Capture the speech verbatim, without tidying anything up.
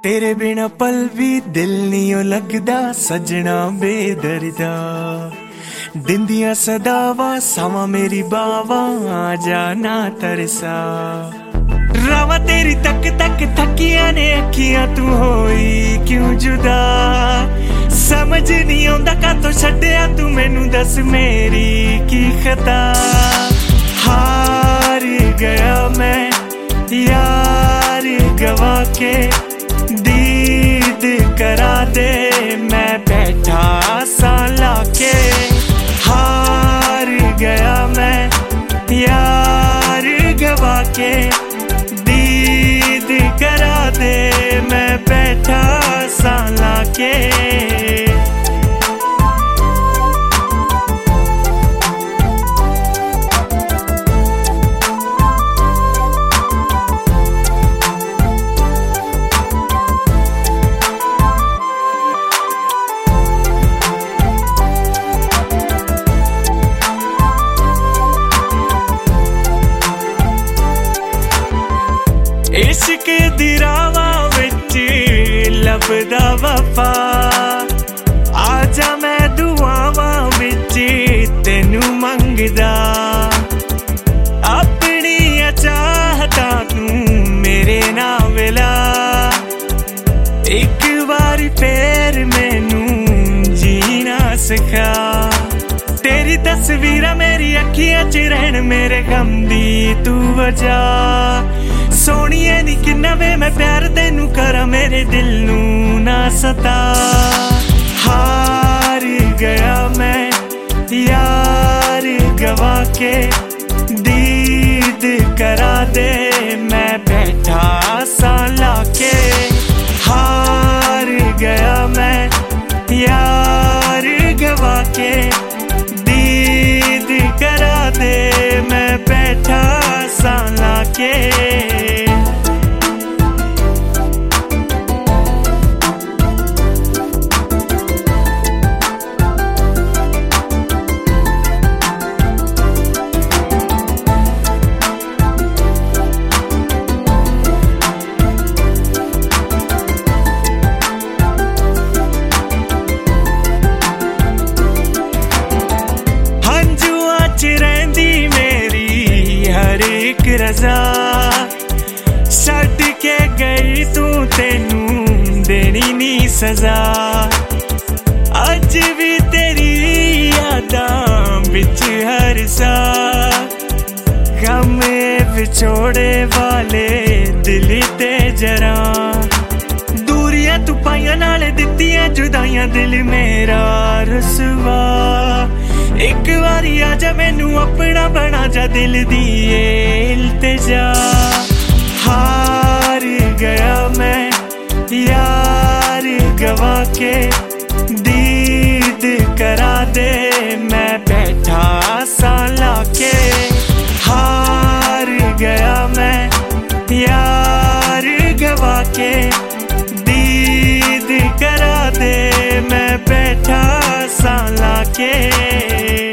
तेरे बिना पल भी दिल नहीं ओ लगदा सजना बेदर्दा दिंदिया सदावा सावा मेरी बावा आ जाना तरसा रावा तेरी तक तक थकिया ने अखियां तू होई क्यों जुदा समझ नहीं आंदा का तो छड्डिया तू मैनू दस मेरी की खता हार गया मैं यार गवा के दीद करा दे मैं बैठा सा लाके हार गया मैं यार गवा के दीद करा दे मैं बैठा सा लाके इश्क दी रावां विच लभदा वफा आजा मैं दुआवां विच तेनू मंगदा अपनी चाहता तू मेरे नाल मिला एक बारी फिर मैनू जीना सिखा तेरी तस्वीर मेरी अखियां च रहन मेरे गम दी तू वजह सोनिए नी किन्ना वे मैं प्यार तेनू करा मेरे दिल नू ना सता हार गया मैं यार गवा के दीद करा दे मैं बैठा सा लाके हार गया मैं यार गवा के दीद करा दे मैं बैठा सा लाके रजा छड्ड के गई तू तेनू देनी नी सजा अज भी तेरी यादां विच हर सा गम विछोड़े वाले दिल ते जरा दूरियां तू पाइयां नाल दित्तियां जुदाइयां दिल मेरा रुसवा एक बारी आजा मैनू अपना बना जा दिल दी इल्तिजा हार गया मैं यार गवा के दीद करा दे मैं बैठा सा लाके हार गया मैं यार गवा के दीद करा दे मैं बैठा सा लाके